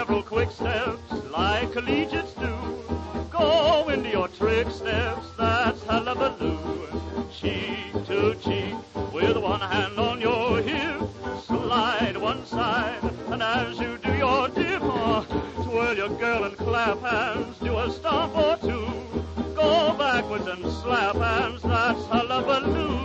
several quick steps like collegiates do. Go into your trick steps, that's hullabaloo. Cheek to cheek, with one hand on your hip, slide one side, and as you do your dip, twirl your girl and clap hands, do a stomp or two. Go backwards and slap hands, that's hullabaloo.